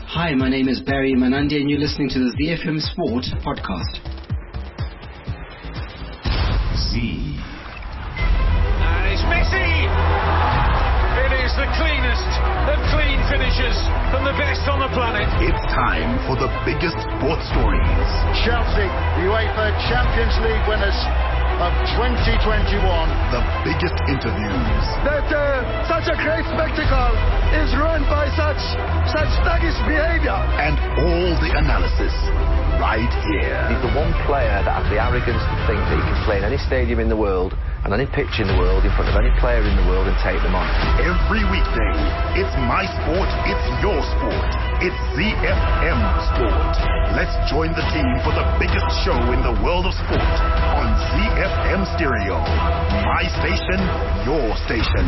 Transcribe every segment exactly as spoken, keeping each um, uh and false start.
Hi, my name is Barry Manandi and you're listening to the Z F M Sport podcast. Z. And it's Messi! It is the cleanest of clean finishes from the best on the planet. It's time for the biggest sports stories. Chelsea, UEFA Champions League winners of twenty twenty-one. The biggest interviews. That uh, such a great spectacle is ruined by such such thuggish behavior. And all the analysis right here. He's the one player that has the arrogance to think that he can play in any stadium in the world and any pitch in the world in front of any player in the world and take them on. Every weekday, it's my sport, it's your sport. It's Z F M Sport. Let's join the team for the biggest show in the world of sport on Z F M Stereo. My station, your station.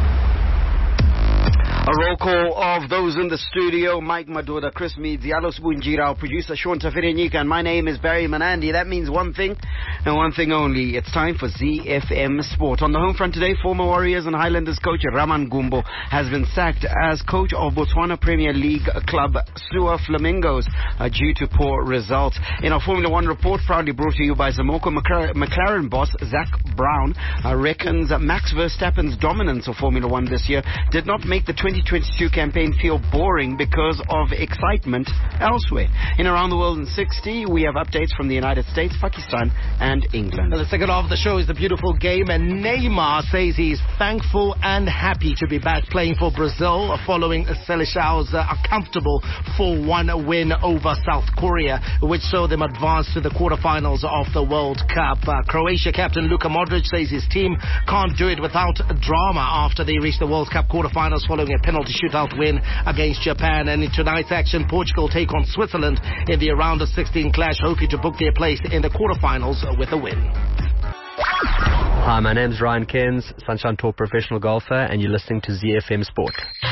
A roll call of those in the studio: Mike Madoda, Chris Meads, Yalo Bunjira, our producer Sean Tafirenyika, and my name is Barry Manandi. That means one thing and one thing only. It's time for Z F M Sport. On the home front today, former Warriors and Highlanders coach Raman Gumbo has been sacked as coach of Botswana Premier League club Sua Flamingos uh, due to poor results. In our Formula One report, proudly brought to you by Zamoko, McLaren boss Zach Brown uh, reckons Max Verstappen's dominance of Formula One this year did not make the twenty twenty-two campaign feel boring because of excitement elsewhere. In Around the World in sixty, we have updates from the United States, Pakistan and England. Well, the second half of the show is the beautiful game, and Neymar says he's thankful and happy to be back playing for Brazil following Seleção's uh, a comfortable four one win over South Korea, which saw them advance to the quarterfinals of the World Cup. Uh, Croatia captain Luka Modric says his team can't do it without drama after they reached the World Cup quarterfinals following a penalty shootout win against Japan. And in tonight's action, Portugal take on Switzerland in the round of sixteen clash, hoping to book their place in the quarterfinals with a win. Hi, my name's Ryan Cairns, Sunshine Tour professional golfer, and you're listening to Z F M Sport.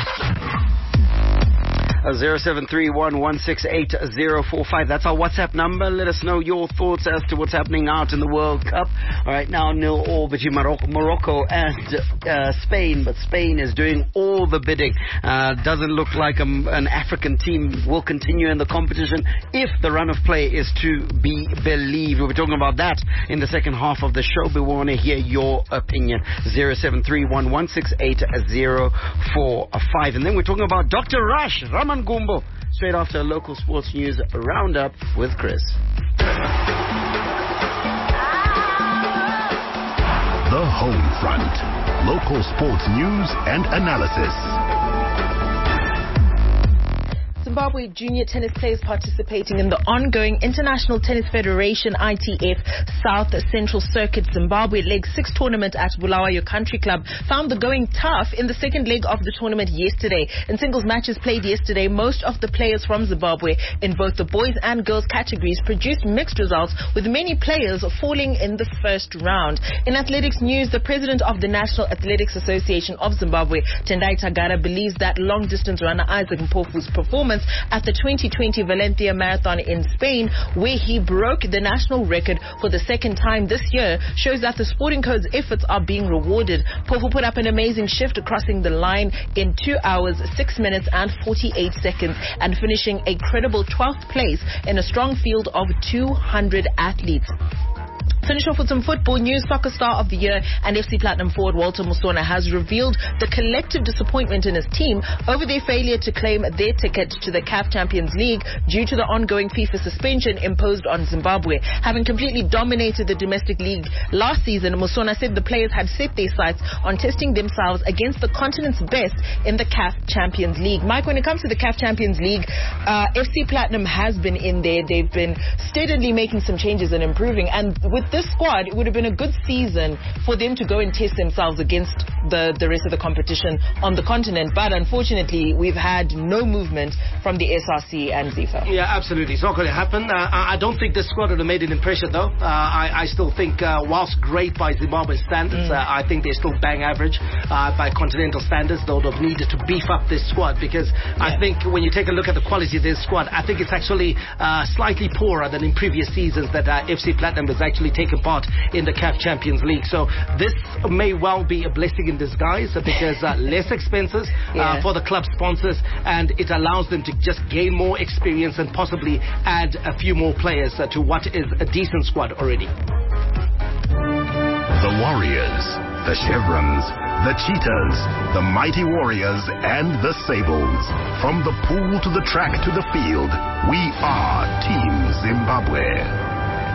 zero seven three one one six eight zero four five. That's our WhatsApp number. Let us know your thoughts as to what's happening out in the World Cup. All right, now nil all between Morocco, Morocco and uh, Spain, but Spain is doing all the bidding. Uh, doesn't look like a, an African team will continue in the competition if the run of play is to be believed. We'll be talking about that in the second half of the show, but we want to hear your opinion. zero seven three one one six eight zero four five. And then we're talking about Doctor Rush, Raman Gumbo, straight after a local sports news roundup with Chris. The Home Front. Local sports news and analysis. Zimbabwe junior tennis players participating in the ongoing International Tennis Federation I T F South Central Circuit Zimbabwe Leg six tournament at Bulawayo Country Club found the going tough in the second leg of the tournament yesterday. In singles matches played yesterday, most of the players from Zimbabwe in both the boys and girls categories produced mixed results, with many players falling in the first round. In athletics news, the president of the National Athletics Association of Zimbabwe, Tendai Tagara, believes that long-distance runner Isaac Mpofu's performance at the twenty twenty Valencia Marathon in Spain, where he broke the national record for the second time this year, shows that the sporting code's efforts are being rewarded. Mpofu put up an amazing shift, crossing the line in two hours, six minutes and forty-eight seconds and finishing a credible twelfth place in a strong field of two hundred athletes. Finish off with some football news. Soccer Star of the Year and F C Platinum forward Walter Musona has revealed the collective disappointment in his team over their failure to claim their ticket to the C A F Champions League due to the ongoing FIFA suspension imposed on Zimbabwe. Having completely dominated the domestic league last season, Musona said the players had set their sights on testing themselves against the continent's best in the C A F Champions League. Mike, when it comes to the C A F Champions League, uh, F C Platinum has been in there. They've been steadily making some changes and improving, and with this squad, it would have been a good season for them to go and test themselves against the, the rest of the competition on the continent. But unfortunately, we've had no movement from the S R C and ZIFA. Yeah, absolutely. It's not going to happen. Uh, I don't think this squad would have made an impression, though. Uh, I, I still think, uh, whilst great by Zimbabwe standards, mm. uh, I think they're still bang average uh, by continental standards. They would have needed to beef up this squad because yeah. I think when you take a look at the quality of this squad, I think it's actually uh, slightly poorer than in previous seasons that uh, F C Platinum has actually taken taken part in the C A F Champions League. So this may well be a blessing in disguise because uh, less expenses uh, Yeah. for the club sponsors, and it allows them to just gain more experience and possibly add a few more players uh, to what is a decent squad already. The Warriors, the Chevrons, the Cheetahs, the Mighty Warriors, and the Sables. From the pool to the track to the field, we are Team Zimbabwe.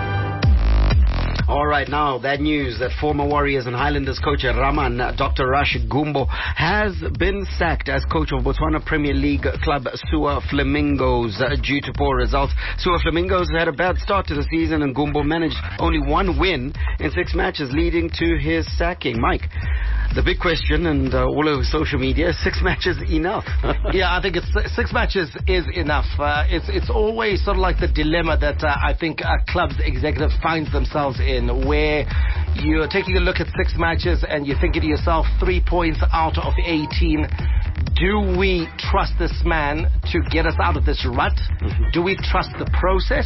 All right, now that news that former Warriors and Highlanders coach Raman, uh, Doctor Rush Gumbo, has been sacked as coach of Botswana Premier League club Suwa Flamingos uh, due to poor results. Suwa Flamingos had a bad start to the season, and Gumbo managed only one win in six matches, leading to his sacking. Mike, the big question, and uh, all over social media, six matches enough? Yeah, I think it's six matches is enough. Uh, it's it's always sort of like the dilemma that uh, I think a club's executive finds themselves in, where you're taking a look at six matches and you're thinking to yourself, three points out of eighteen. Do we trust this man to get us out of this rut? Mm-hmm. Do we trust the process?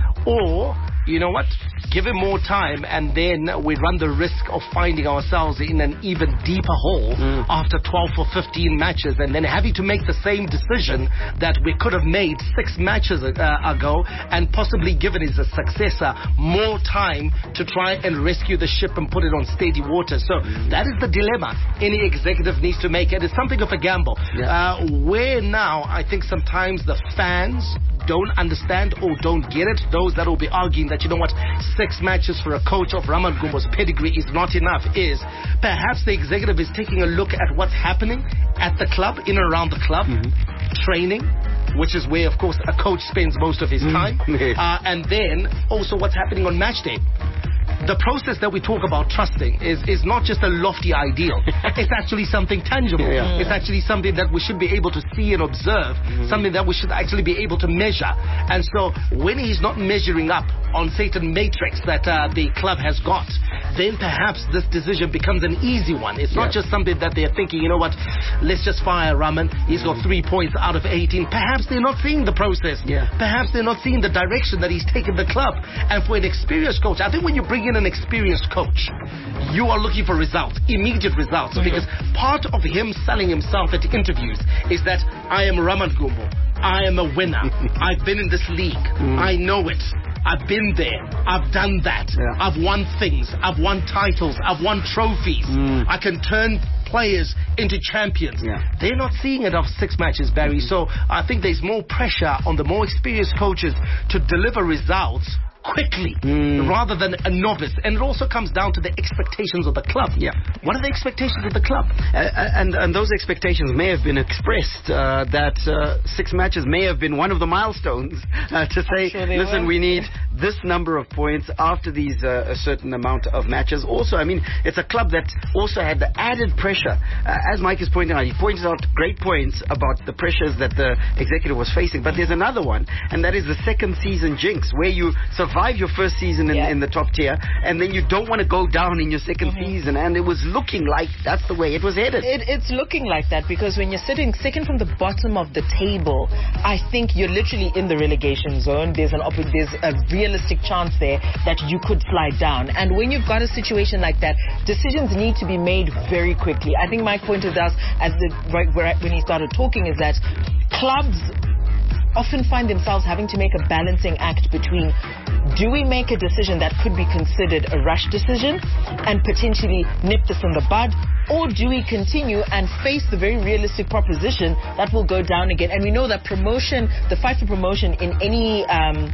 Or, you know what, give him more time and then we run the risk of finding ourselves in an even deeper hole mm. after twelve or fifteen matches, and then having to make the same decision that we could have made six matches uh, ago, and possibly given his successor more time to try and rescue the ship and put it on steady water. So mm. that is the dilemma any executive needs to make. It is something of a gamble. Yeah. Uh, where now I think sometimes the fans don't understand or don't get it, those that will be arguing that, you know what, six matches for a coach of Raman Gumbo's pedigree is not enough, is perhaps the executive is taking a look at what's happening at the club, in and around the club, mm-hmm. training, which is where, of course, a coach spends most of his time, mm-hmm. uh, and then also what's happening on match day. The process that we talk about trusting is, is not just a lofty ideal. It's actually something tangible. Yeah. It's actually something that we should be able to see and observe, mm-hmm. something that we should actually be able to measure. And so when he's not measuring up on certain matrix that uh, the club has got, then perhaps this decision becomes an easy one. It's not yeah. just something that they're thinking, you know what, let's just fire Raman. He's got three points out of eighteen. Perhaps they're not seeing the process. Yeah. Perhaps they're not seeing the direction that he's taken the club. And for an experienced coach, I think when you bring in an experienced coach, you are looking for results, immediate results, mm-hmm. because part of him selling himself at interviews is that I am Raman Gumbo. I am a winner. I've been in this league. Mm. I know it. I've been there. I've done that. Yeah. I've won things. I've won titles. I've won trophies. Mm. I can turn players into champions. Yeah. They're not seeing it after six matches, Barry. Mm-hmm. So I think there's more pressure on the more experienced coaches to deliver results quickly, mm. rather than a novice. And it also comes down to the expectations of the club. Yeah. What are the expectations of the club? Uh, and and those expectations may have been expressed, uh, that uh, six matches may have been one of the milestones uh, to say, sure listen, were. we need this number of points after these uh, a certain amount of matches. Also, I mean, it's a club that also had the added pressure. Uh, as Mike is pointing out, he points out great points about the pressures that the executive was facing. But there's another one, and that is the second season jinx, where you survive your first season in, yeah. in the top tier, and then you don't want to go down in your second mm-hmm. season, and it was looking like that's the way it was headed. It, it's looking like that, because when you're sitting second from the bottom of the table, I think you're literally in the relegation zone. There's an op- there's a realistic chance there that you could slide down, and when you've got a situation like that, decisions need to be made very quickly. I think Mike pointed out as the right when he started talking is that clubs often find themselves having to make a balancing act between, do we make a decision that could be considered a rash decision and potentially nip this in the bud, or do we continue and face the very realistic proposition that will go down again? And we know that promotion, the fight for promotion in any um,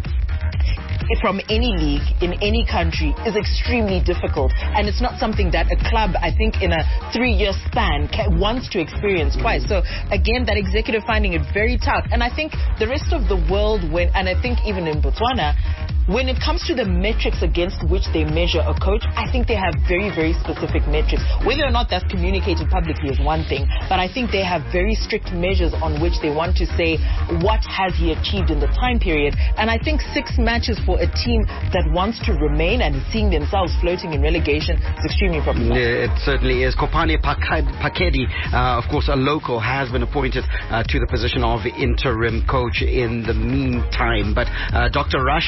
from any league in any country is extremely difficult, and it's not something that a club, I think, in a three-year span can, wants to experience twice. So again, that executive finding it very tough, and I think the rest of the world, when, and I think even in Botswana, when it comes to the metrics against which they measure a coach, I think they have very, very specific metrics. Whether or not that's communicated publicly is one thing, but I think they have very strict measures on which they want to say what has he achieved in the time period. And I think six matches for a team that wants to remain and seeing themselves floating in relegation is extremely problematic. Yeah, it certainly is. Kopane Pakedi, uh, of course, a local, has been appointed uh, to the position of interim coach in the meantime. But uh, Doctor Rush, Doctor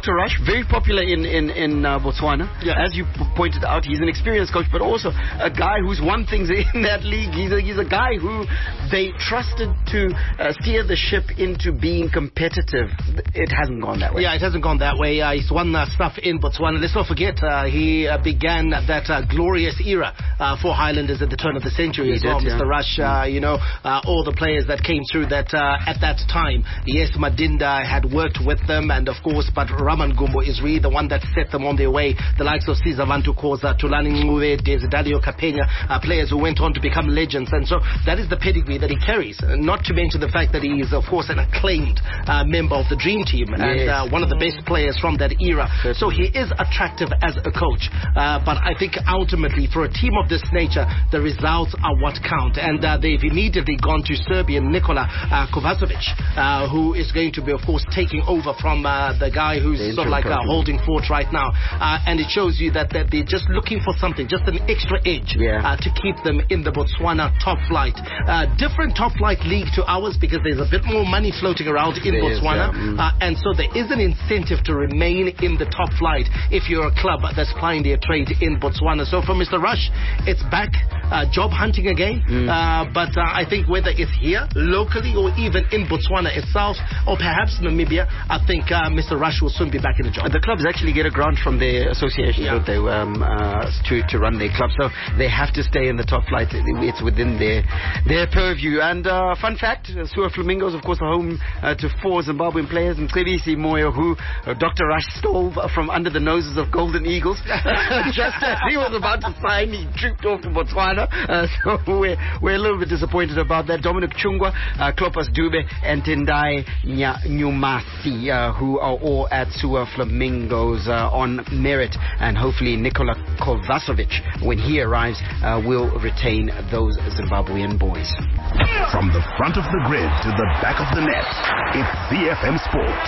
Doctor Rush, very popular in, in, in uh, Botswana. Yeah. As you p- pointed out, he's an experienced coach, but also a guy who's won things in that league. He's a, he's a guy who they trusted to uh, steer the ship into being competitive. It hasn't gone that way. Yeah, it hasn't gone that way. Uh, he's won uh, stuff in Botswana. Let's not forget, uh, he uh, began that uh, glorious era uh, for Highlanders at the turn of the century he as did, well. yeah. Mister Rush, uh, you know, uh, all the players that came through that uh, at that time. Yes, Madinda had worked with them, and of course, but Raman Gumbo is really the one that set them on their way. The likes of Cesar Vantukoza, Tulani Ngube, Desiderio Capena, uh, players who went on to become legends. And so that is the pedigree that he carries. Uh, not to mention the fact that he is, of course, an acclaimed uh, member of the Dream Team and yes. uh, one of the best players from that era. Certainly. So he is attractive as a coach. Uh, but I think ultimately, for a team of this nature, the results are what count. And uh, they've immediately gone to Serbian Nikola uh, Kovacevic, uh, who is going to be, of course, taking over from uh, the guy who's the sort of like uh, holding fort right now. Uh, and it shows you that, that they're just looking for something, just an extra edge yeah. uh, to keep them in the Botswana top flight. Uh, different top flight league to ours because there's a bit more money floating around in there Botswana. Is, yeah. mm. uh, and so there is an incentive to remain in the top flight if you're a club that's plying their trade in Botswana. So for Mister Rush, it's back uh, job hunting again. Mm. Uh, but uh, I think whether it's here, locally, or even in Botswana itself, or perhaps Namibia, I think uh, Mister Rush will soon be back in the job. The clubs actually get a grant from their association, Yeah. don't they, um, uh, to, to run their club. So they have to stay in the top flight. It's within their their purview. And uh, fun fact, uh, Suwa Flamingos, of course, are home uh, to four Zimbabwean players, and Cebisi Moyo, who uh, Doctor Rush stole from under the noses of Golden Eagles. Just as he was about to sign, he trooped off to Botswana. Uh, so we're, we're a little bit disappointed about that. Dominic Chungwa, uh, Klopas Dube, and Tendai Nya- Nyumasi, uh, who are all at Suwa Flamingos uh, on merit. And hopefully Nikola Kovacevic, when he arrives, uh, will retain those Zimbabwean boys. From the front of the grid to the back of the net, it's Z F M Sport.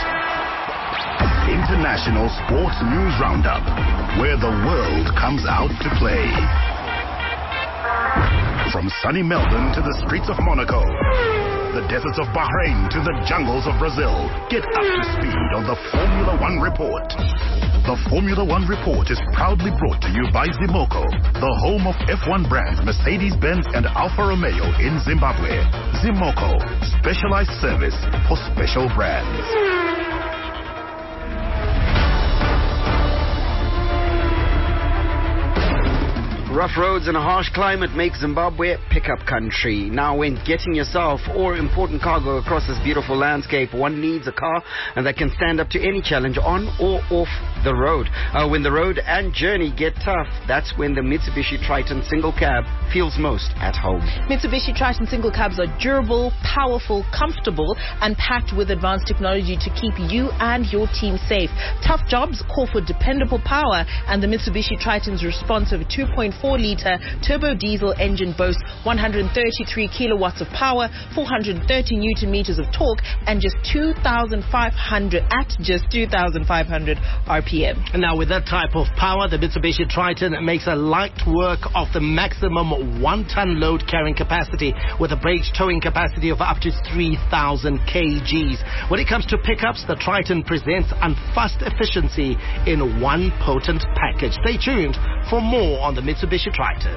International Sports News Roundup, where the world comes out to play. From sunny Melbourne to the streets of Monaco, the deserts of Bahrain to the jungles of Brazil, get up to speed on the Formula One Report. The Formula One Report is proudly brought to you by Zimoco, the home of F one brands Mercedes-Benz and Alfa Romeo in Zimbabwe. Zimoco, specialized service for special brands. Rough roads and a harsh climate make Zimbabwe pickup country. Now, when getting yourself or important cargo across this beautiful landscape, one needs a car and that can stand up to any challenge on or off the road. Uh, when the road and journey get tough, that's when the Mitsubishi Triton single cab feels most at home. Mitsubishi Triton single cabs are durable, powerful, comfortable, and packed with advanced technology to keep you and your team safe. Tough jobs call for dependable power, and the Mitsubishi Triton's responsive two point four litre turbo diesel engine boasts one hundred thirty-three kilowatts of power, four hundred thirty newton meters of torque, and just two thousand five hundred at just two thousand five hundred R P M. Now, with that type of power, the Mitsubishi Triton makes a light work of the maximum one-ton load carrying capacity with a brakes towing capacity of up to three thousand kilograms. When it comes to pickups, the Triton presents unfussed efficiency in one potent package. Stay tuned for more on the Mitsubishi Triton.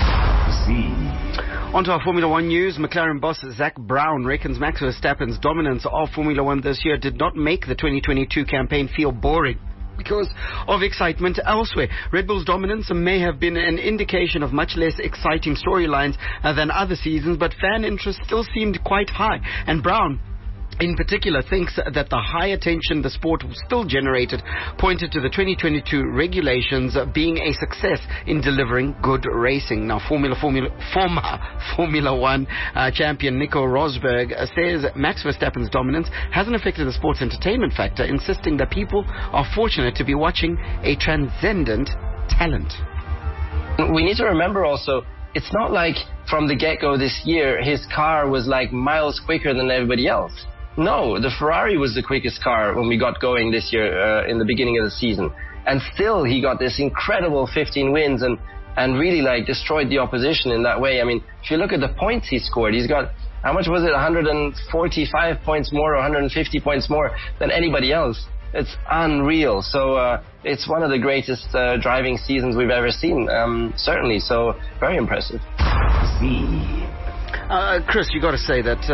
Z. On to our Formula One news. McLaren boss Zach Brown reckons Max Verstappen's dominance of Formula One this year did not make the twenty twenty-two campaign feel boring because of excitement elsewhere. Red Bull's dominance may have been an indication of much less exciting storylines uh, than other seasons, but fan interest still seemed quite high. And Brown, in particular, thinks that the high attention the sport still generated pointed to the twenty twenty-two regulations being a success in delivering good racing. Now, Formula Formula former Formula One uh, champion Nico Rosberg uh, says Max Verstappen's dominance hasn't affected the sport's entertainment factor, insisting that people are fortunate to be watching a transcendent talent. We need to remember also, it's not like from the get-go this year his car was like miles quicker than everybody else. No, the Ferrari was the quickest car when we got going this year uh, in the beginning of the season. And still he got this incredible fifteen wins and, and really like destroyed the opposition in that way. I mean, if you look at the points he scored, he's got, how much was it, one hundred forty-five points more or one hundred fifty points more than anybody else. It's unreal. So uh, it's one of the greatest uh, driving seasons we've ever seen, um, certainly. So very impressive. Uh, Chris, you got to say that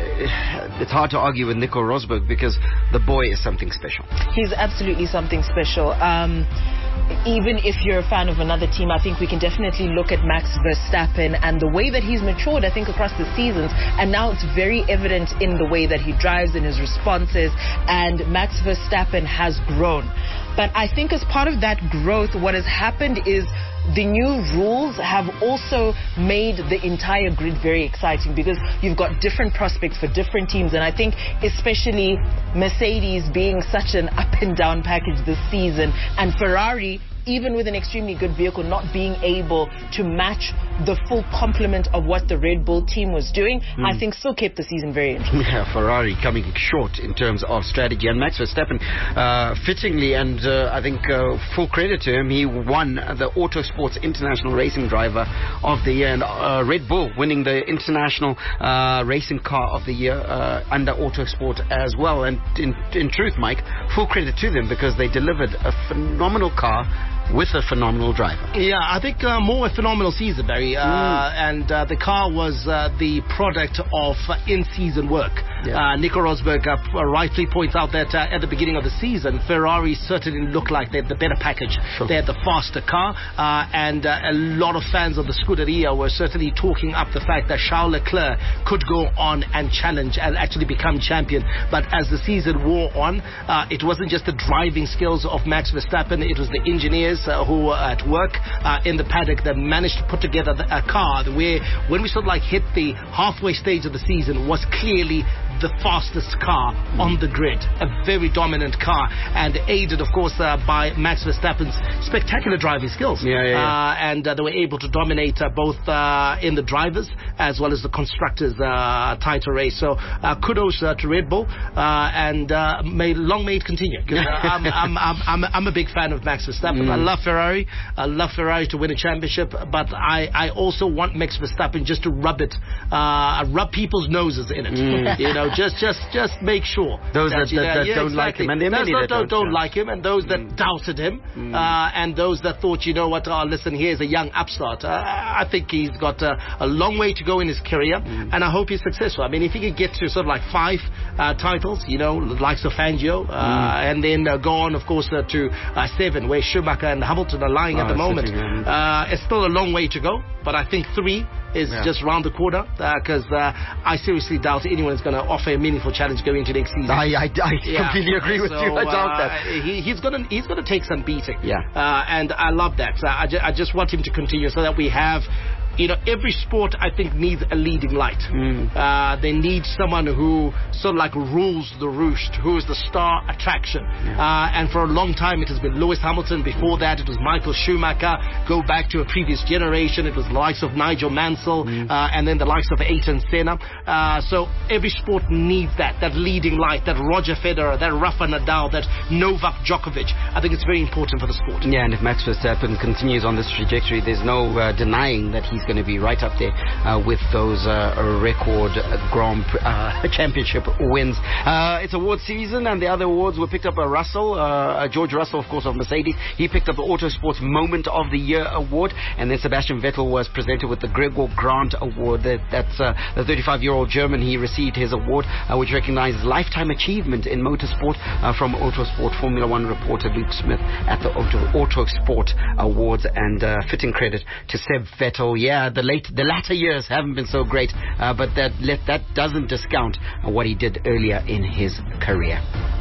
uh, it's hard to argue with Nico Rosberg because the boy is something special. He's absolutely something special. Um, even if you're a fan of another team, I think we can definitely look at Max Verstappen and the way that he's matured, I think, across the seasons. And now it's very evident in the way that he drives, in his responses. And Max Verstappen has grown. But I think as part of that growth, what has happened is the new rules have also made the entire grid very exciting because you've got different prospects for different teams. And I think especially Mercedes being such an up and down package this season, and Ferrari, even with an extremely good vehicle, not being able to match the full complement of what the Red Bull team was doing, mm. I think still kept the season very interesting. Yeah, Ferrari coming short in terms of strategy. And Max Verstappen, uh, fittingly, and uh, I think uh, full credit to him, he won the Autosports International Racing Driver of the Year, and uh, Red Bull winning the International uh, Racing Car of the Year uh, under Autosport as well. And in, in truth, Mike, full credit to them because they delivered a phenomenal car with a phenomenal driver. Yeah, I think uh, more a phenomenal season, Barry. Uh, mm. And uh, the car was uh, the product of uh, in-season work. Yeah. Uh, Nico Rosberg uh, rightly points out that uh, at the beginning of the season, Ferrari certainly looked like they had the better package. Sure. They had the faster car, uh, and uh, a lot of fans of the Scuderia were certainly talking up the fact that Charles Leclerc could go on and challenge and actually become champion. But as the season wore on, uh, it wasn't just the driving skills of Max Verstappen, it was the engineers Uh, who were at work uh, in the paddock that managed to put together the, a car where, when we sort of like hit the halfway stage of the season, was clearly the fastest car on the grid, a very dominant car, and aided, of course, uh, by Max Verstappen's spectacular driving skills. Yeah, yeah, yeah. Uh, and uh, they were able to dominate uh, both uh, in the drivers as well as the constructors' uh, title race. So uh, kudos uh, to Red Bull, uh, and uh, may long may it continue. Uh, I'm, I'm, I'm, I'm, I'm a big fan of Max Verstappen. Mm. I love Ferrari. I love Ferrari to win a championship, but I, I also want Max Verstappen just to rub it, uh, rub people's noses in it. Mm. You know, just, just, just make sure. Those that, that, you know, that yeah, don't exactly. like him, and there are those many that, that don't, don't, don't like him, and those that mm. doubted him, mm. uh, and those that thought, you know what, oh, listen, here's a young upstart. Uh, I think he's got uh, a long way to go in his career, mm. and I hope he's successful. I mean, if he could get to sort of like five uh, titles, you know, likes of Fangio, uh, mm. and then uh, go on, of course, uh, to uh, seven, where Schumacher and Hamilton are lying oh, at the moment. Sitting, uh, it's still a long way to go, but I think three is yeah. just round the corner, because uh, uh, I seriously doubt anyone is going to offer a meaningful challenge going into next season. I, I, I yeah. completely agree with so, you. I doubt uh, that. He, he's going to he's going to take some beating. Yeah. Uh, and I love that. So I, ju- I just want him to continue so that we have. You know, every sport, I think, needs a leading light. Mm. Uh, they need someone who sort of like rules the roost, who is the star attraction. Yeah. Uh, and for a long time, it has been Lewis Hamilton. Before that, it was Michael Schumacher. Go back to a previous generation, it was the likes of Nigel Mansell, mm. uh, and then the likes of Ayrton Senna. Uh, so every sport needs that, that leading light, that Roger Federer, that Rafa Nadal, that Novak Djokovic. I think it's very important for the sport. Yeah, and if Max Verstappen continues on this trajectory, there's no uh, denying that he's going to be right up there uh, with those uh, record Grand uh, Championship wins. Uh, it's award season, and the other awards were picked up by Russell, uh, George Russell, of course, of Mercedes. He picked up the Autosports Moment of the Year award, and then Sebastian Vettel was presented with the Gregor Grant award. That, that's uh, the thirty-five-year-old German. He received his award, uh, which recognizes lifetime achievement in motorsport uh, from Autosport Formula One reporter Luke Smith at the Auto, Autosport Awards, and uh, fitting credit to Seb Vettel. Yeah, the late, the latter years haven't been so great, uh, but that that doesn't discount uh, what he did earlier in his career.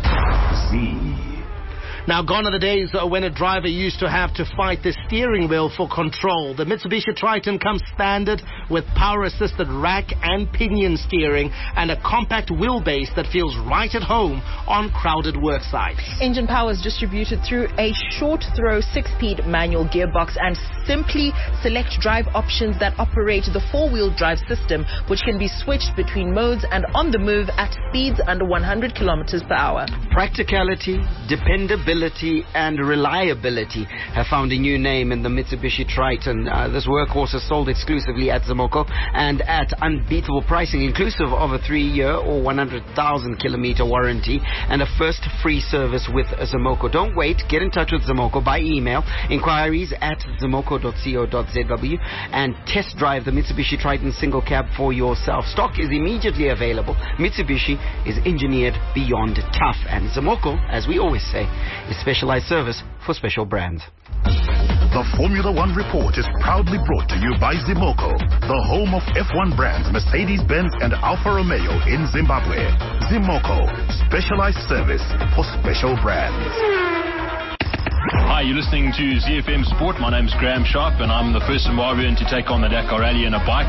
Z. Now, gone are the days when a driver used to have to fight the steering wheel for control. The Mitsubishi Triton comes standard with power-assisted rack and pinion steering and a compact wheelbase that feels right at home on crowded work sites. Engine power is distributed through a short-throw six-speed manual gearbox and Simply select drive options that operate the four-wheel drive system, which can be switched between modes and on the move at speeds under one hundred kilometers per hour. Practicality, dependability, and reliability have found a new name in the Mitsubishi Triton. Uh, this workhorse is sold exclusively at Zimoko and at unbeatable pricing, inclusive of a three-year or one hundred thousand kilometer warranty and a first free service with Zimoko. Don't wait. Get in touch with Zimoko by email. Inquiries at zimoko dot co dot z w and test drive the Mitsubishi Triton single cab for yourself. Stock is immediately available. Mitsubishi is engineered beyond tough, and Zimoko, as we always say, is specialized service for special brands. The Formula One Report is proudly brought to you by Zimoko, the home of F one brands Mercedes-Benz and Alfa Romeo in Zimbabwe. Zimoko, specialized service for special brands. Hi, you're listening to Z F M Sport. My name's Graham Sharp, and I'm the first Zimbabwean to take on the Dakar Rally in a bike.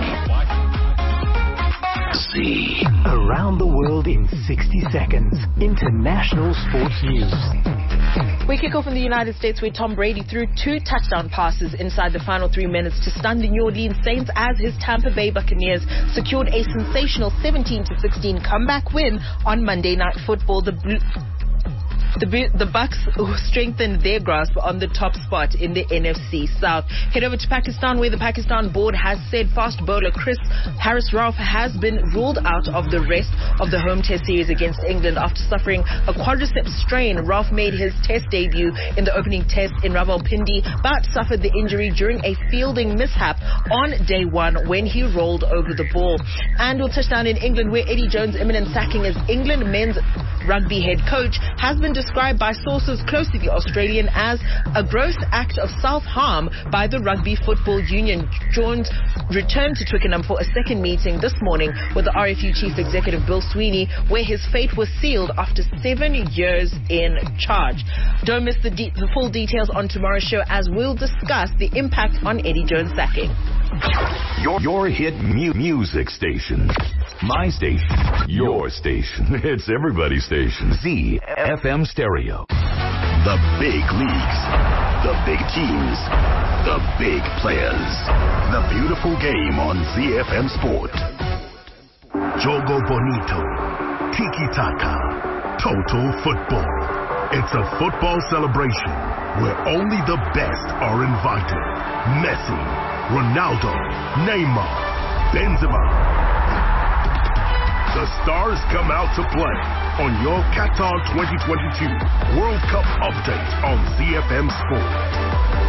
Z. Around the world in sixty seconds. International sports news. We kick off in the United States, where Tom Brady threw two touchdown passes inside the final three minutes to stun the New Orleans Saints as his Tampa Bay Buccaneers secured a sensational seventeen to sixteen comeback win on Monday Night Football. The Blue The, the Bucks strengthened their grasp on the top spot in the N F C South. Head over to Pakistan, where the Pakistan board has said fast bowler Chris Harris-Ralph has been ruled out of the rest of the home test series against England after suffering a quadriceps strain. Ralph made his test debut in the opening test in Rawalpindi, but suffered the injury during a fielding mishap on day one when he rolled over the ball. And we'll touch down in England, where Eddie Jones' imminent sacking as England men's rugby head coach has been described by sources close to the Australian as a gross act of self-harm by the Rugby Football Union. Jones returned to Twickenham for a second meeting this morning with the R F U Chief Executive Bill Sweeney, where his fate was sealed after seven years in charge. Don't miss the, de- the full details on tomorrow's show, as we'll discuss the impact on Eddie Jones' sacking. Your, your hit mu- music station. My station. Your station. It's everybody's station. Z F M Stereo. The big leagues. The big teams. The big players. The beautiful game on Z F M Sport. Jogo Bonito. Tiki Taka. Total football. It's a football celebration where only the best are invited. Messi, Ronaldo, Neymar, Benzema. The stars come out to play on your Qatar twenty twenty-two World Cup update on Z F M Sport.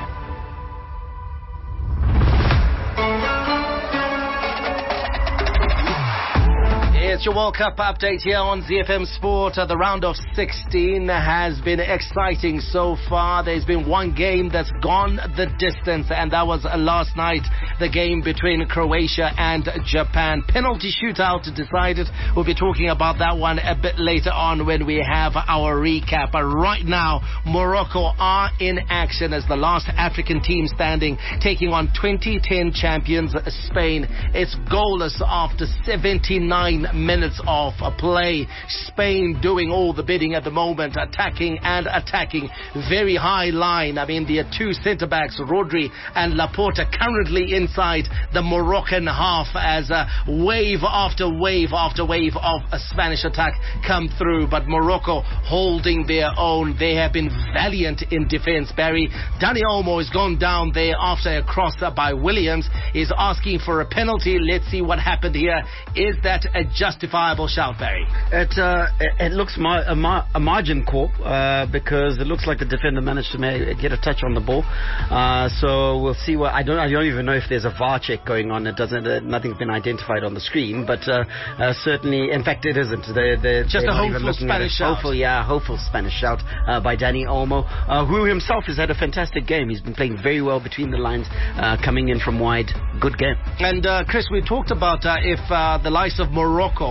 It's your World Cup update here on Z F M Sport. Uh, the round of sixteen has been exciting so far. There's been one game that's gone the distance, and that was uh, last night, the game between Croatia and Japan. Penalty shootout decided. We'll be talking about that one a bit later on when we have our recap. But right now, Morocco are in action as the last African team standing, taking on twenty ten champions Spain. It's goalless after seventy-nine minutes of play. Spain doing all the bidding at the moment, attacking and attacking. Very high line. I mean, the two centre-backs, Rodri and Laporta, currently inside the Moroccan half as uh, wave after wave after wave of a Spanish attack come through. But Morocco holding their own. They have been valiant in defence, Barry. Dani Olmo has gone down there after a cross by Williams. Is asking for a penalty. Let's see what happened here. Is that a justifiable shout, Barry? It uh, it, it looks mar- a, mar- a margin call uh, because it looks like the defender managed to ma- get a touch on the ball. Uh, so we'll see what I don't. I don't even know if there's a V A R check going on. It doesn't. Uh, nothing's been identified on the screen, but uh, uh, certainly, in fact, it isn't. They, they're, Just they're a hopeful Spanish shout. Hopeful, yeah, hopeful Spanish shout uh, by Dani Olmo, uh, who himself has had a fantastic game. He's been playing very well between the lines, uh, coming in from wide. Good game. And uh, Chris, we talked about uh, if uh, the likes of Morocco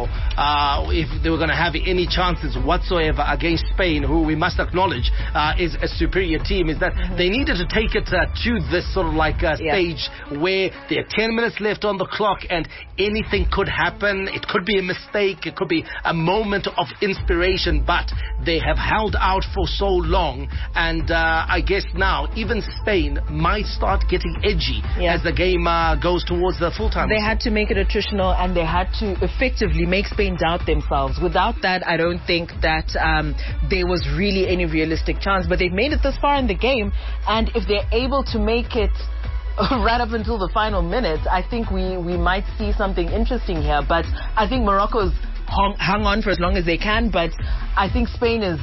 Morocco, uh, if they were going to have any chances whatsoever against Spain, who we must acknowledge uh, is a superior team, is that mm-hmm. they needed to take it uh, to this sort of like uh, stage yeah. where there are ten minutes left on the clock and anything could happen. It could be a mistake. It could be a moment of inspiration, but they have held out for so long, and uh, I guess now even Spain might start getting edgy yeah. as the game uh, goes towards the full time. They had to make it attritional, and they had to effectively make Spain doubt themselves. Without that, I don't think that um, there was really any realistic chance, but they've made it this far in the game, and if they're able to make it right up until the final minute, I think we, we might see something interesting here. But I think Morocco's hung, hung on for as long as they can, but I think Spain is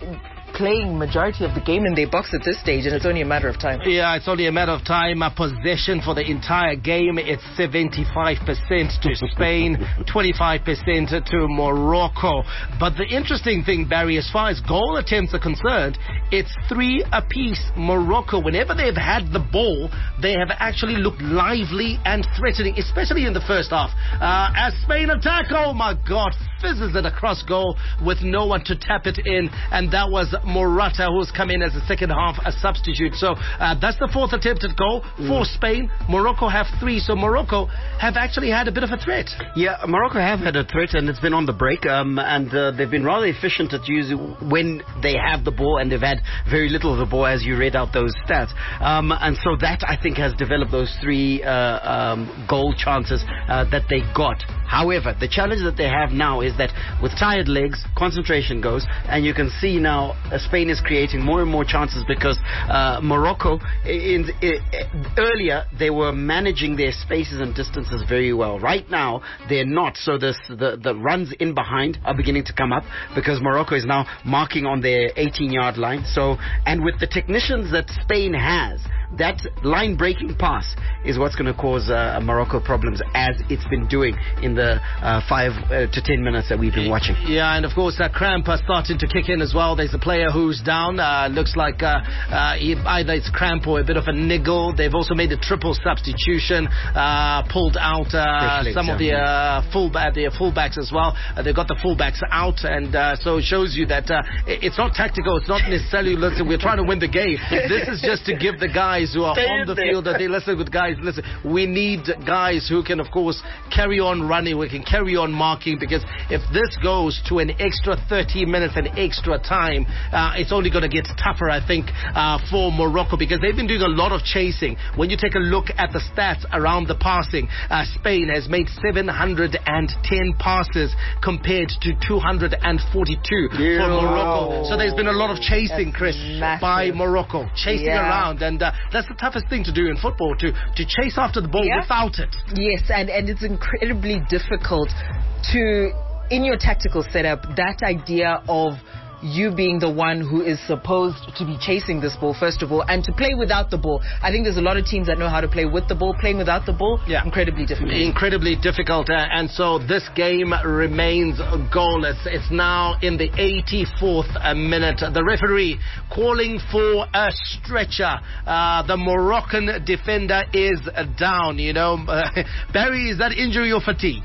playing majority of the game in their box at this stage, and it's only a matter of time. Yeah, it's only a matter of time. A possession for the entire game, it's seventy-five percent to Spain, twenty-five percent to Morocco. But the interesting thing, Barry, as far as goal attempts are concerned, it's three apiece. Morocco, whenever they've had the ball, they have actually looked lively and threatening, especially in the first half. Uh, as Spain attack, oh my God, fizzes it across goal with no one to tap it in, and that was Morata, who's come in as a second half a substitute. So uh, that's the fourth attempted goal for mm. Spain. Morocco have three, so Morocco have actually had a bit of a threat. Yeah, Morocco have had a threat, and it's been on the break, um, and uh, they've been rather efficient at using when they have the ball, and they've had very little of the ball, as you read out those stats. Um, and so that, I think, has developed those three uh, um, goal chances uh, that they got. However, the challenge that they have now is that with tired legs, concentration goes, and you can see now uh, Spain is creating more and more chances because uh, Morocco, in, in, earlier, they were managing their spaces and distances very well. Right now, they're not. So this, the, the runs in behind are beginning to come up because Morocco is now marking on their eighteen-yard line. So, and with the technicians that Spain has, that line-breaking pass is what's going to cause uh, Morocco problems, as it's been doing in the uh, five uh, to ten minutes that we've been watching. Yeah, and of course that cramp is starting to kick in as well. There's a player who's down. Uh, looks like uh, uh, either it's cramp or a bit of a niggle. They've also made a triple substitution, uh, pulled out uh, some of the uh, fullback, the fullbacks as well. Uh, they've got the fullbacks out, and uh, so it shows you that uh, it's not tactical. It's not necessarily, listen, we're trying to win the game. This is just to give the guys who are on the field that they listen with guys, listen, we need guys who can, of course, carry on running, we can carry on marking, because if this goes to an extra thirty minutes and extra time, uh, it's only going to get tougher, I think, uh, for Morocco, because they've been doing a lot of chasing. When you take a look at the stats around the passing, uh, Spain has made seven hundred ten passes compared to two hundred forty-two yeah. for Morocco. So there's been a lot of chasing, Chris, massive. by Morocco, chasing yeah. around, and uh, that's the toughest thing to do in football, to, to chase after the ball yeah. without it. Yes, and, and it's incredibly difficult to, in your tactical setup, that idea of you being the one who is supposed to be chasing this ball, first of all, and to play without the ball. I think there's a lot of teams that know how to play with the ball. Playing without the ball, yeah. incredibly difficult. Incredibly difficult, uh, and so this game remains goalless. It's now in the eighty-fourth uh, minute. The referee calling for a stretcher. Uh, the Moroccan defender is uh, down, you know. Uh, Barry, is that injury or fatigue?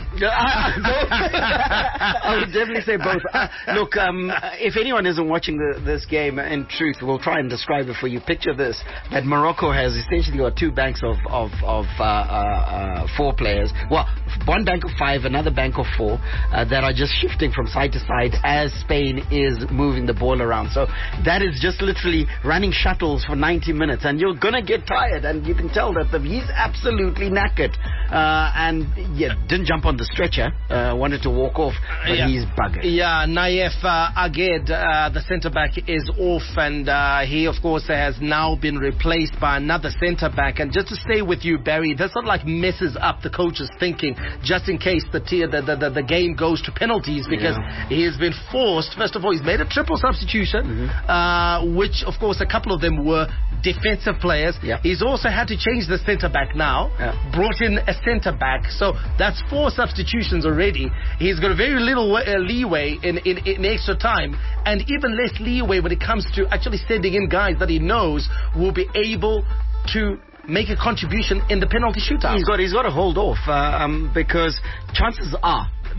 I would definitely say both. Uh, look, um, if anyone isn't watching the, this game, in truth, we'll try and describe it for you. Picture this, that Morocco has essentially got two banks of, of, of uh, uh, uh, four players. Well, one bank of five, another bank of four, uh, that are just shifting from side to side as Spain is moving the ball around. So that is just literally running shuttles for ninety minutes, and you're going to get tired, and you can tell that the, he's absolutely knackered. Uh, and, yeah, didn't jump on the stretcher, uh, wanted to walk off, but yeah. he's buggered. Yeah, Naif uh, Aged, Uh, the centre-back is off, and uh, he, of course, has now been replaced by another centre-back. And just to stay with you, Barry, this sort of like messes up the coach's thinking, just in case the tier, the, the, the, the game goes to penalties, because yeah. he has been forced. First of all, he's made a triple substitution, mm-hmm. uh, which, of course, a couple of them were defensive players. Yeah. He's also had to change the centre-back now, yeah. brought in a centre-back. So that's four substitutions already. He's got very little uh, leeway in, in, in extra time, and even less leeway when it comes to actually sending in guys that he knows will be able to make a contribution in the penalty shootout. He's got he's got to hold off uh, um, because chances are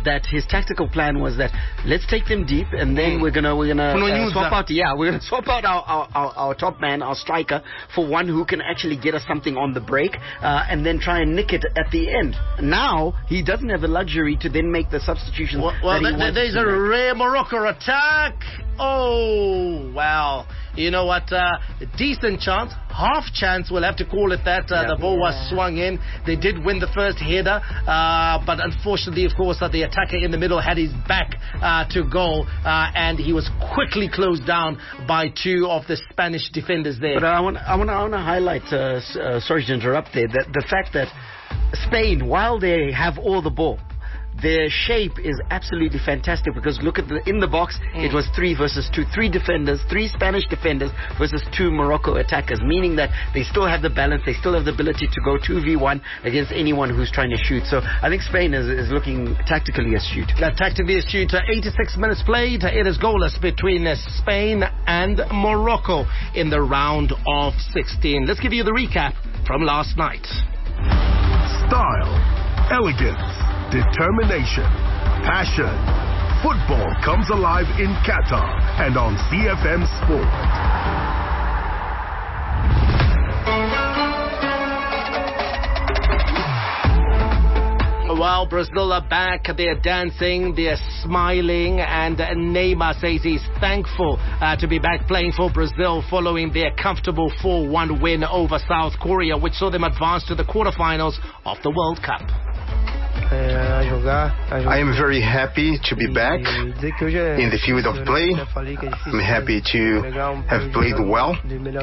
that his tactical plan was that let's take them deep, and then we're gonna we're gonna uh, swap out. Yeah, we're gonna swap out our our, our our top man, our striker, for one who can actually get us something on the break, uh, and then try and nick it at the end. Now he doesn't have the luxury to then make the substitution. Well, well that he th- there's a rare Morocco attack. Oh, well, you know what? Uh, decent chance, half chance, we'll have to call it that. Uh, yeah. The ball was swung in. They did win the first header, uh, but unfortunately, of course, uh, the attacker in the middle had his back uh, to goal, uh, and he was quickly closed down by two of the Spanish defenders there. But I want, I want, I want to highlight. Uh, uh, sorry to interrupt there. That the fact that Spain, while they have all the ball, their shape is absolutely fantastic, because look at the in the box, mm. it was three versus two, three defenders, three Spanish defenders versus two Morocco attackers, meaning that they still have the balance, they still have the ability to go two v one against anyone who's trying to shoot. So I think Spain is, is looking tactically astute. Uh, tactically astute. Uh, eighty-six minutes played. It is goalless between uh, Spain and Morocco in the round of sixteen. Let's give you the recap from last night. Style, elegance, determination, passion. Football comes alive in Qatar and on C F M Sport. Well, Brazil are back. They're dancing, they're smiling, and Neymar says he's thankful uh, to be back playing for Brazil following their comfortable four one win over South Korea, which saw them advance to the quarterfinals of the World Cup. I am very happy to be back in the field of play. I'm happy to have played well.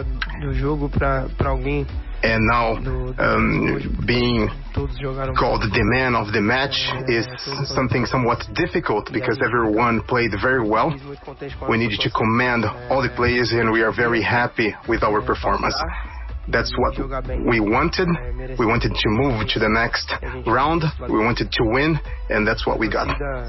And now um, being called the man of the match is something somewhat difficult, because everyone played very well. We needed to commend all the players, and we are very happy with our performance. That's what we wanted. We wanted to move to the next round. We wanted to win, and that's what we got.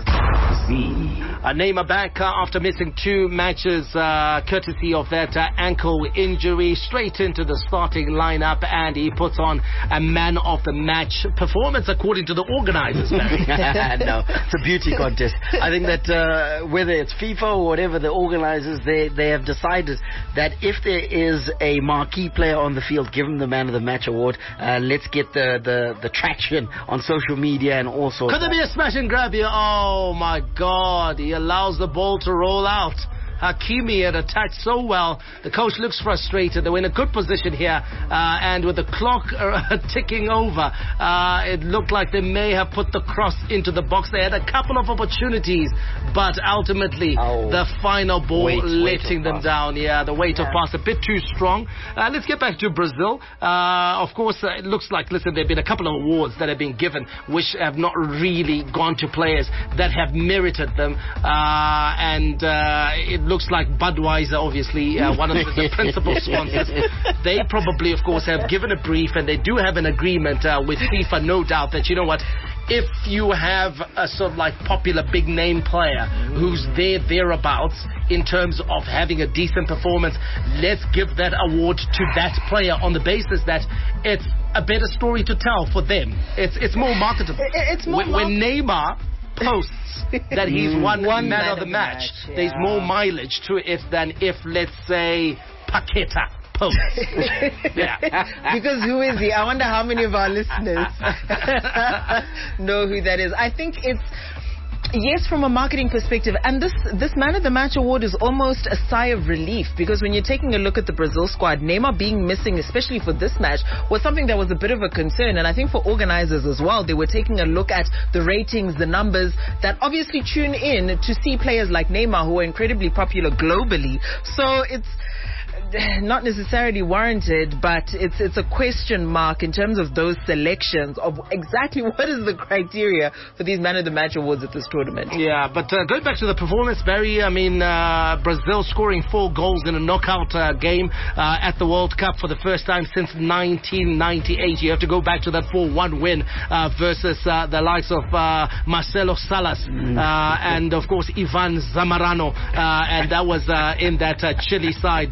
Uh, Neymar back uh, after missing two matches, uh, courtesy of that uh, ankle injury, straight into the starting lineup, and he puts on a man of the match performance according to the organizers. No, it's a beauty contest. I think that uh, whether it's FIFA or whatever, the organizers, they, they have decided that if there is a marquee player on the field, give him the man of the match award. Uh, let's get the, the, the traction on social media and all sorts. Could there be a smash and grab here? Oh my God, he allows the ball to roll out. Hakimi had attacked so well. The coach looks frustrated. They were in a good position here, uh, and with the clock uh, ticking over, uh, it looked like they may have put the cross into the box. They had a couple of opportunities, but ultimately oh. the final ball weight, letting weight them pass. down. Yeah, the weight yeah. of pass a bit too strong. Uh, let's get back to Brazil. Uh, of course, uh, it looks like, listen, there have been a couple of awards that have been given which have not really gone to players that have merited them, uh, and uh, it looks like Budweiser, obviously, uh, one of the, the principal sponsors. They probably, of course, have given a brief, and they do have an agreement uh, with FIFA, no doubt, that, you know what, if you have a sort of like popular big name player who's there, thereabouts, in terms of having a decent performance, let's give that award to that player on the basis that it's a better story to tell for them. It's it's more marketable. It's more when, when Neymar posts that he's one, one man, man of the match, match yeah. there's more mileage to it than if, let's say, Paqueta posts. Yeah. Because who is he? I wonder how many of our listeners know who that is. I think it's, yes, from a marketing perspective, and this this Man of the Match award is almost a sigh of relief, because when you're taking a look at the Brazil squad, Neymar being missing, especially for this match, was something that was a bit of a concern. And I think for organizers as well, they were taking a look at the ratings, the numbers that obviously tune in to see players like Neymar, who are incredibly popular globally. So it's not necessarily warranted, but it's it's a question mark in terms of those selections of exactly what is the criteria for these Man of the Match awards at this tournament. Yeah, but uh, going back to the performance, Barry, I mean, uh, Brazil scoring four goals in a knockout uh, game uh, at the World Cup for the first time since nineteen ninety-eight. You have to go back to that four one win uh, versus uh, the likes of uh, Marcelo Salas mm. uh, and, of course, Ivan Zamorano, uh, and that was uh, in that uh, Chile side that they beat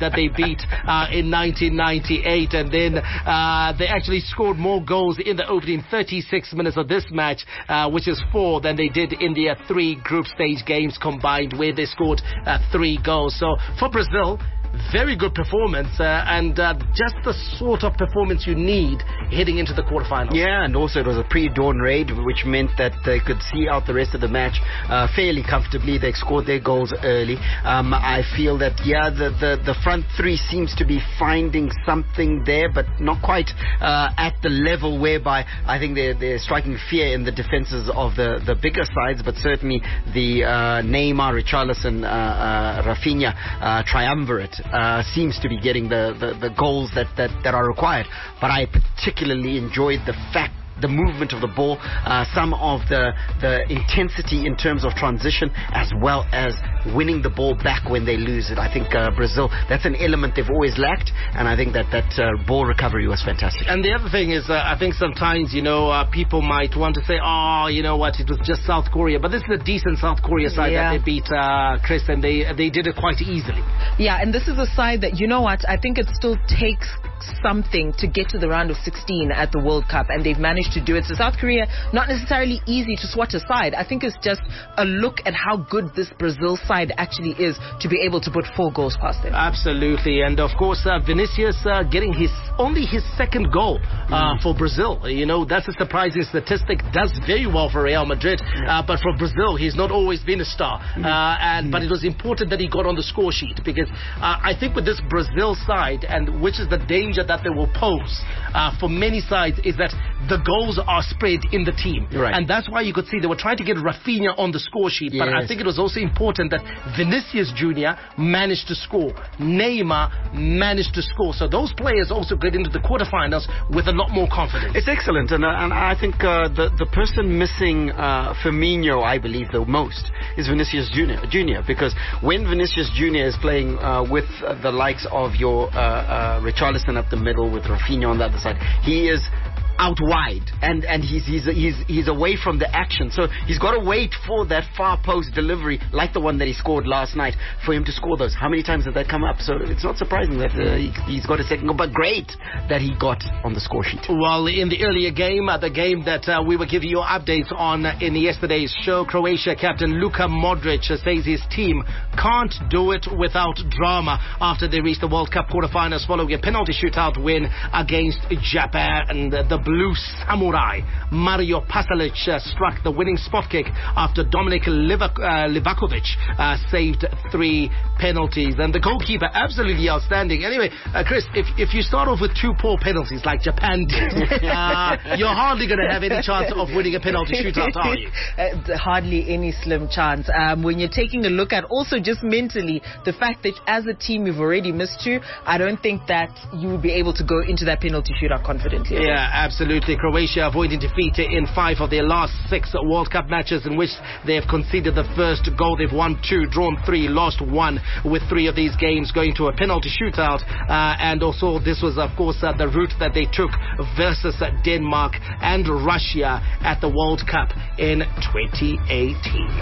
beat uh, in nineteen ninety-eight, and then uh, they actually scored more goals in the opening thirty-six minutes of this match, uh, which is four than they did in their three group stage games combined, where they scored uh, three goals. So for Brazil, very good performance, uh, and uh, just the sort of performance you need heading into the quarterfinals. Yeah, and also it was a pre-dawn raid, which meant that they could see out the rest of the match uh, fairly comfortably. They scored their goals early. Um, I feel that, yeah, the, the, the front three seems to be finding something there, but not quite uh, at the level whereby I think they're, they're striking fear in the defenses of the, the bigger sides, but certainly the uh, Neymar, Richarlison, uh, uh, Rafinha uh, triumvirate Uh, seems to be getting the, the, the goals that, that, that are required. But I particularly enjoyed the fact the movement of the ball, uh, some of the the intensity in terms of transition, as well as winning the ball back when they lose it. I think uh, Brazil, that's an element they've always lacked, and I think that that uh, ball recovery was fantastic. And the other thing is, uh, I think sometimes, you know, uh, people might want to say, oh, you know what, it was just South Korea, but this is a decent South Korea side yeah. that they beat, uh, Chris, and they they did it quite easily. Yeah, and this is a side that, you know what, I think it still takes something to get to the round of sixteen at the World Cup, and they've managed to do it. So South Korea, not necessarily easy to swat aside. I think it's just a look at how good this Brazil side actually is to be able to put four goals past them. Absolutely, and of course uh, Vinicius uh, getting his only his second goal uh, mm. for Brazil. You know, that's a surprising statistic. Does very well for Real Madrid, yeah. uh, but for Brazil, he's not always been a star. Mm. Uh, and mm. but it was important that he got on the score sheet, because uh, I think with this Brazil side, and which is the danger that they will pose uh, for many sides, is that the goals are spread in the team. Right. And that's why you could see they were trying to get Rafinha on the score sheet. Yes. But I think it was also important that Vinicius Junior managed to score. Neymar managed to score. So those players also get into the quarterfinals with a lot more confidence. It's excellent. And, uh, and I think uh, the, the person missing uh, Firmino, I believe, the most is Vinicius Junior Junior Because when Vinicius Junior is playing uh, with uh, the likes of your uh, uh, Richarlison up the middle, with Rafinha on the other side, he is out wide, and and he's he's he's he's away from the action, so he's got to wait for that far post delivery, like the one that he scored last night, for him to score those. How many times did that come up? So it's not surprising that uh, he, he's got a second goal, but great that he got on the score sheet. Well, in the earlier game, uh, the game that uh, we were giving you updates on uh, in yesterday's show, Croatia captain Luka Modric uh, says his team can't do it without drama after they reached the World Cup quarterfinals following a penalty shootout win against Japan, and uh, the Blue Samurai Mario Pasalic uh, struck the winning spot kick after Dominik Livac- uh, Livakovic uh, saved three penalties, and the goalkeeper absolutely outstanding. Anyway, uh, Chris, if if you start off with two poor penalties like Japan did, uh, you're hardly going to have any chance of winning a penalty shootout, are you? Uh, hardly any slim chance. Um, when you're taking a look at also just mentally the fact that as a team you've already missed two, I don't think that you would be able to go into that penalty shootout confidently. Yeah, absolutely. Absolutely. Croatia avoiding defeat in five of their last six World Cup matches, in which they have conceded the first goal. They've won two, drawn three, lost one, with three of these games going to a penalty shootout. Uh, and also this was, of course, uh, the route that they took versus uh, Denmark and Russia at the World Cup in twenty eighteen.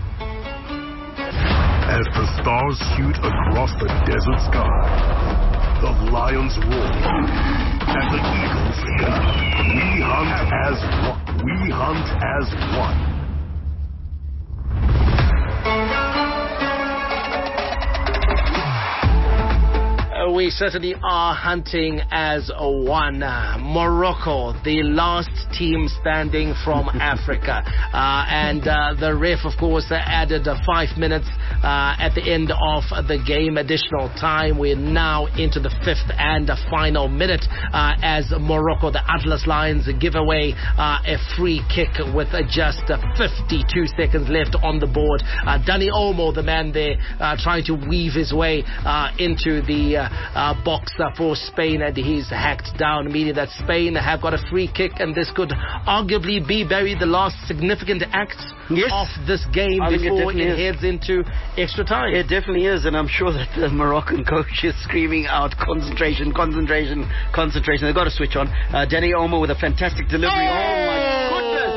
As the stars shoot across the desert sky, the lions roar, and the eagles fly. We hunt as one. We hunt as one. We certainly are hunting as one. Uh, Morocco, the last team standing from Africa. Uh, and uh, the ref, of course, uh, added uh, five minutes uh, at the end of the game, additional time. We're now into the fifth and final minute uh, as Morocco, the Atlas Lions, give away uh, a free kick with uh, just uh, fifty-two seconds left on the board. Uh, Dani Olmo, the man there, uh, trying to weave his way uh, into the uh, Uh, box uh, for Spain, and he's hacked down, meaning that Spain have got a free kick, and this could arguably be Barry the last significant act yes. of this game I before it, it heads into extra time. It definitely is, and I'm sure that the Moroccan coach is screaming out concentration, concentration, concentration. They've got to switch on. Uh, Dani Olmo with a fantastic delivery. Oh, oh my goodness!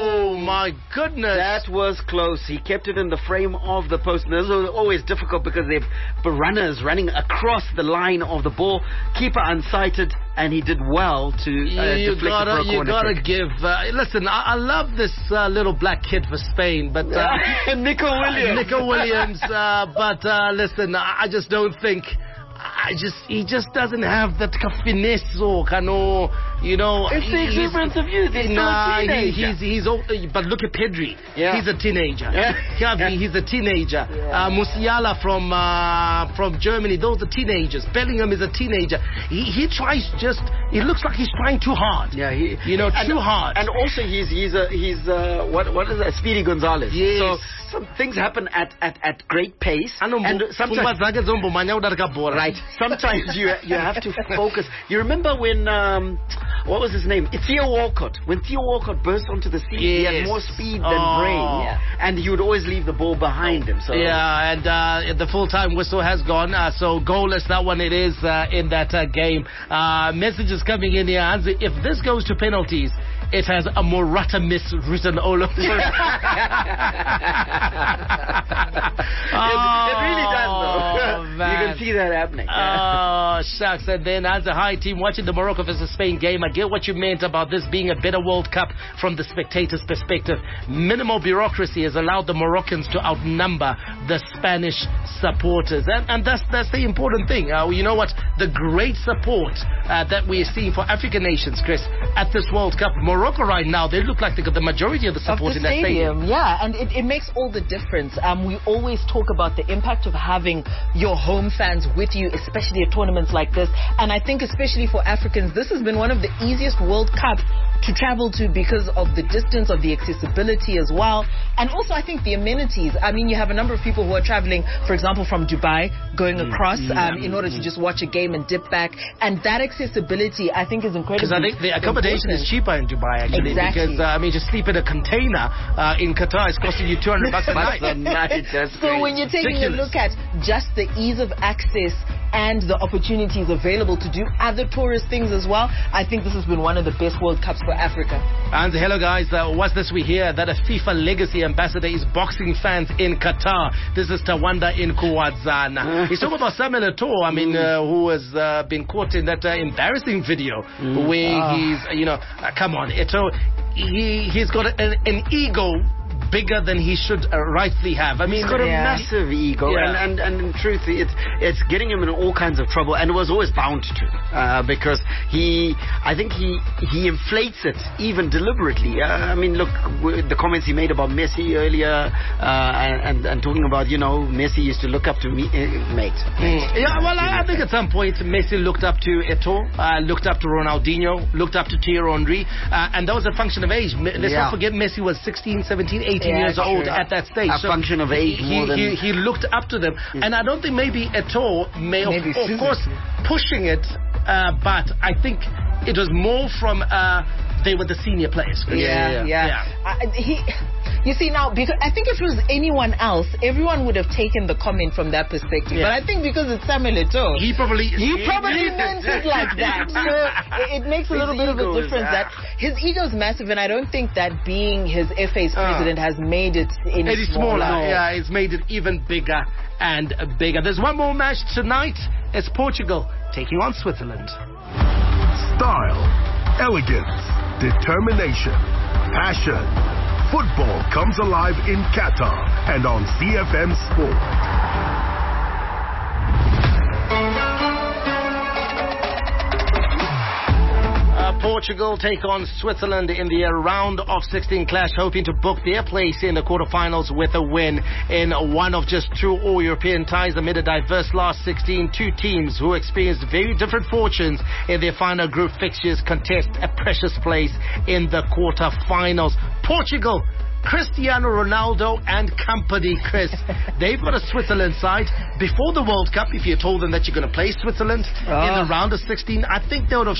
my goodness. That was close. He kept it in the frame of the post. And this is always difficult because they've runners running across the line of the ball. Keeper unsighted, and he did well to uh, you deflect gotta, it for a you corner gotta kick. give. Uh, listen, I, I love this uh, little black kid for Spain, but uh, Nico Williams. Nico Williams. Uh, but uh, listen, I, I just don't think. I just, he just doesn't have that finesse or cano, you know. It's the exuberance of youth. He's nah, still a he, teenager. he's, he's old, but look at Pedri. Yeah. He's a teenager. Yeah. Gavi, he's a teenager. Yeah. Uh, Musiala from uh, from Germany, those are teenagers. Bellingham is a teenager. He he tries just. It looks like he's trying too hard. Yeah, he, you know, and, too hard. And also, he's he's a he's uh, what what is that? Speedy Gonzalez. Yes. So some things happen at at, at great pace, and sometimes right. Sometimes you you have to focus. You remember when um, what was his name? It's Theo Walcott. When Theo Walcott burst onto the scene, he Yes. had more speed than Oh. brain, yeah. and he would always leave the ball behind him. So Yeah, and uh, the full-time whistle has gone, uh, so goalless that one it is uh, in that uh, game. Uh, messages coming in here, Hansi, if this goes to penalties, it has a Morata miss written all over it. it, it really does, though. man. You can see that happening. Oh, shucks. And then as a high team watching the Morocco versus Spain game, I get what you meant about this being a better World Cup from the spectators' perspective. Minimal bureaucracy has allowed the Moroccans to outnumber the Spanish supporters. And, and that's that's the important thing. Uh, you know what? The great support uh, that we're seeing for African nations, Chris, at this World Cup. Morocco right now, they look like they got the majority of the support of the in that stadium. Yeah, and it, it makes all the difference. Um, we always talk about the impact of having your home fans with you, especially at tournaments like this. And I think especially for Africans, this has been one of the easiest World Cups to travel to because of the distance, of the accessibility as well. And also, I think the amenities. I mean, you have a number of people who are traveling, for example, from Dubai, going across um, in order to just watch a game and dip back. And that accessibility, I think, is incredible. Because I think the accommodation important. is cheaper in Dubai, actually. Exactly. Because, uh, I mean, just sleep in a container uh, in Qatar is costing you two hundred bucks a night. a night. That's so great. when you're taking Ridiculous. a look at just the ease of access and the opportunities available to do other tourist things as well, I think this has been one of the best World Cups for Africa. And hello guys, uh, what's this we hear? That a FIFA legacy ambassador is boxing fans in Qatar. This is Tawanda in Kuwadzana. He's talking about Samuel Eto'o, I mean, uh, who has uh, been caught in that uh, embarrassing video Mm. where Ah. he's, uh, you know, uh, come on, Eto'o, he, he's got an, an ego bigger than he should uh, rightfully have. I mean, he's got a yeah. massive ego, Yeah. and, and, and in truth, it's it's getting him in all kinds of trouble, and it was always bound to, uh, because he, I think he he inflates it even deliberately. Uh, I mean, look, w- the comments he made about Messi earlier, uh, and, and and talking about, you know, Messi used to look up to me, uh, mate. Mm. Yeah, well, I, I think at some point Messi looked up to Eto'o, uh, looked up to Ronaldinho, looked up to Thierry Henry, uh, and that was a function of age. Me- Let's Yeah. not forget Messi was sixteen, seventeen, eighteen Yeah, years old true. at that stage. A function of age he, more than- he, he looked up to them, and I don't think maybe Eto'o may, of, Maybe of Susan. course, pushing it, uh, but I think it was more from uh, they were the senior players. Chris. Yeah, yeah. I, he, you see now, because I think if it was anyone else, everyone would have taken the comment from that perspective. Yeah. But I think because it's Samuel Eto'o, He probably he probably meant it like that. So it, it makes a His little bit of a ego is difference. that. That his ego is massive, and I don't think that being his F A's Uh. president has made it any Any smaller, smaller. yeah, it's made it even bigger and bigger. There's one more match tonight. It's Portugal taking on Switzerland. Style, elegance, determination, passion. Football comes alive in Qatar and on C F M Sport. Uh, Portugal take on Switzerland in the uh, round of sixteen clash, hoping to book their place in the quarterfinals with a win in one of just two all-European ties amid a diverse last sixteen. Two teams who experienced very different fortunes in their final group fixtures contest a precious place in the quarterfinals. Portugal, Cristiano Ronaldo and company, Chris. They've got a Switzerland side. Before the World Cup, if you told them that you're going to play Switzerland Oh. in the round of sixteen, I think they would have shook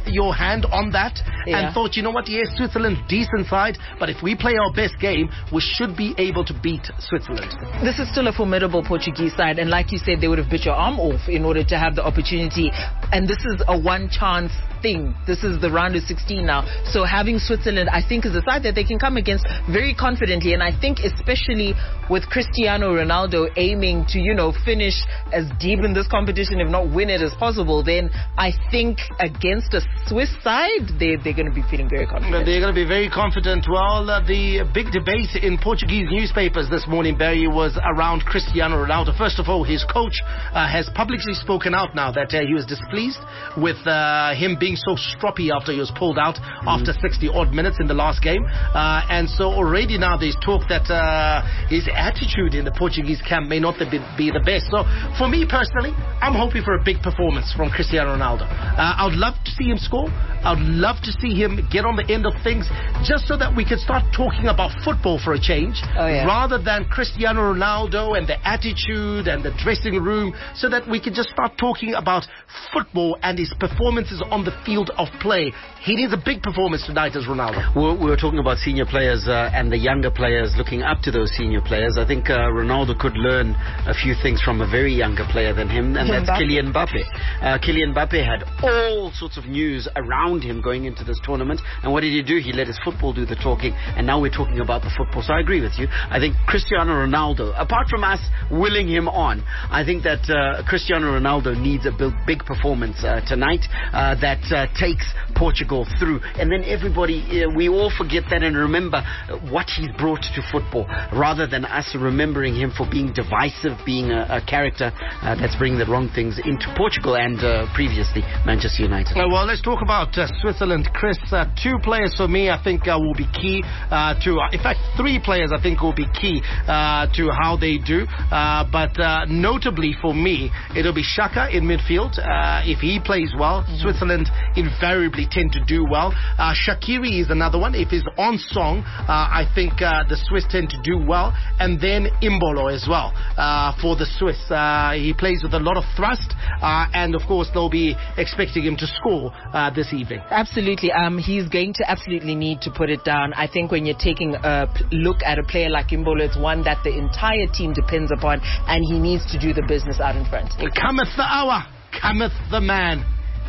your hand on that Yeah. and thought, you know what, yes, Switzerland, decent side, but if we play our best game, we should be able to beat Switzerland. This is still a formidable Portuguese side, and like you said, they would have bit your arm off in order to have the opportunity. And this is a one-chance thing. This is the round of sixteen now. So having Switzerland, I think, is a side that they can come against very confidently. And I think especially with Cristiano Ronaldo aiming to, you know, finish as deep in this competition, if not win it, as possible, then I think against a Swiss side, they, they're going to be feeling very confident. They're going to be very confident. Well, uh, the big debate in Portuguese newspapers this morning, Barry, was around Cristiano Ronaldo. First of all, his coach uh, has publicly spoken out now that uh, he was displeased with uh, him being so stroppy after he was pulled out mm. after sixty odd minutes in the last game. Uh, and so already now there's talk that uh, his attitude in the Portuguese camp may not be, be the best. So for me personally, I'm hoping for a big performance from Cristiano Ronaldo. Uh, I'd love to see him score. I'd love to see him get on the end of things, just so that we can start talking about football for a change, oh, yeah. rather than Cristiano Ronaldo and the attitude and the dressing room, so that we can just start talking about football and his performances on the field of play. He needs a big performance tonight as Ronaldo. We're, we were talking about senior players uh, and the younger players looking up to those senior players. I think uh, Ronaldo could learn a few things from a very younger player than him, and that's Kylian Mbappe. Uh, Kylian Mbappe had all sorts of news around him going into this tournament, and what did he do? He let his football do the talking, and now we're talking about the football. So I agree with you. I think Cristiano Ronaldo, apart from us willing him on, I think that uh, Cristiano Ronaldo needs a big, big performance uh, tonight uh, that uh, takes Portugal through. And then everybody, uh, we all forget that and remember uh, what he's brought to football, rather than us remembering him for being divisive, being a, a character uh, that's bringing the wrong things into Portugal and uh, previously Manchester United. Uh, well, let's talk about uh, Switzerland. Chris, uh, two players for me I think uh, will be key uh, to, uh, in fact, three players I think will be key uh, to how they do. Uh, but uh, notably for me, it'll be Xhaka in midfield. Uh, if he plays well, mm-hmm. Switzerland invariably tend to do well. Uh, Shaqiri is another one. If he's on song, uh, I think uh, the Swiss tend to do well. And then Imbolo as well uh, for the Swiss. Uh, he plays with a lot of thrust, uh, and of course they'll be expecting him to score uh, this evening. Absolutely. Um, he's going to absolutely need to put it down. I think when you're taking a look at a player like Imbolo, it's one that the entire team depends upon, and he needs to do the business out in front. Cometh the hour, cometh the man,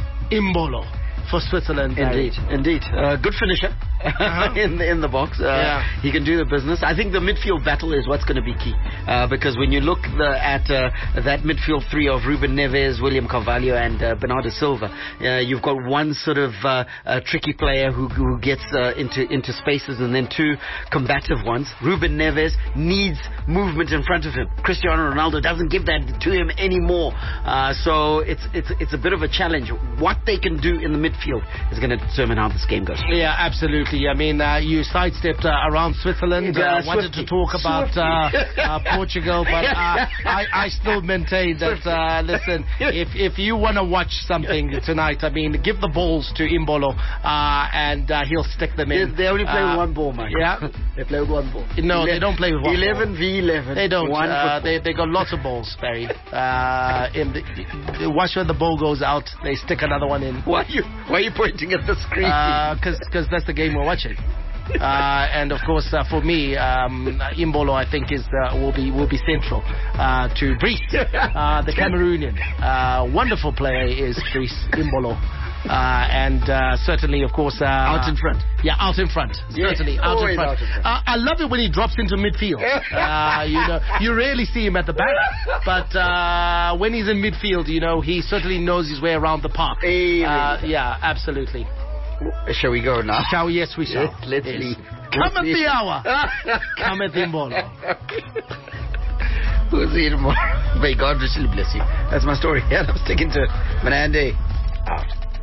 Imbolo for Switzerland. Indeed, indeed. Uh, good finisher uh-huh. in the in the box. Uh, yeah. He can do the business. I think the midfield battle is what's going to be key, uh, because when you look the, at uh, that midfield three of Ruben Neves, William Carvalho, and uh, Bernardo Silva, uh, you've got one sort of uh, a tricky player who, who gets uh, into into spaces, and then two combative ones. Ruben Neves needs movement in front of him. Cristiano Ronaldo doesn't give that to him anymore. Uh, so it's it's it's a bit of a challenge. What they can do in the midfield is going to determine how this game goes. Yeah, absolutely. I mean, uh, you sidestepped uh, around Switzerland. I uh, wanted to talk about uh, uh, Portugal, but uh, I, I still maintain that, uh, listen, if if you want to watch something tonight, I mean, give the balls to Imbolo, uh, and uh, he'll stick them in. They, they only play uh, with one ball, Mike. Yeah? They play with one ball. No, eleven, they don't play with one eleven ball. v eleven. They don't. One uh, they, they got lots of balls, Barry. Uh, in the, watch when the ball goes out, they stick another one in. Why are you, why are you pointing at the screen? Because uh, that's the game we're watching. Uh, and of course, uh, for me, um, Imbolo, I think, is uh, will be will be central uh, to Brice, uh, the Cameroonian. Uh, wonderful player is Brice Imbolo. Uh, and uh, certainly, of course, uh, out in front. Yeah, out in front. Yeah, certainly, out in front. Out in front. Uh, I love it when he drops into midfield. Uh, you know, you rarely see him at the back, but uh, when he's in midfield, you know, he certainly knows his way around the park. Uh, yeah, absolutely. Shall we go now? Shall we? Yes, we shall. Yes, let's yes. leave. Come at the hour. Come at the Imbolo. We'll see you tomorrow. May God richly bless you. That's my story. Yeah, I'm sticking to it. Manande, out.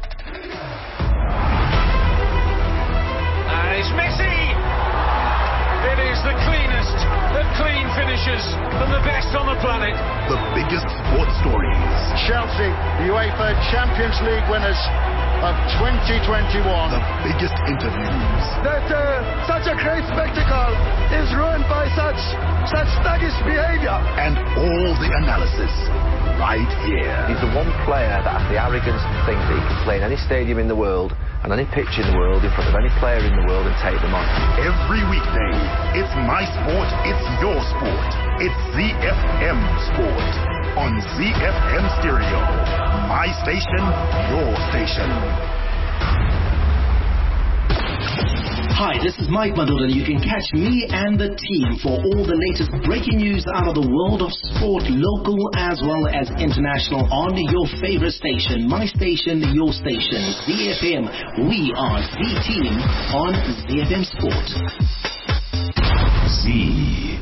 And it's Messi! It is the cleanest of clean finishers and the best on the planet. The biggest sports stories. Chelsea, UEFA Champions League winners of twenty twenty-one. The biggest interviews. That uh, such a great spectacle is ruined by such such thuggish behavior. And all the analysis. right here. He's the one player that has the arrogance to think that he can play in any stadium in the world and any pitch in the world in front of any player in the world and take them on. Every weekday, it's my sport, it's your sport. It's Z F M Sport on Z F M Stereo. My station, your station. Hi, this is Mike Madoda. You can catch me and the team for all the latest breaking news out of the world of sport, local as well as international, on your favorite station. My station, your station. Z F M. We are Z Team on Z F M Sport. Z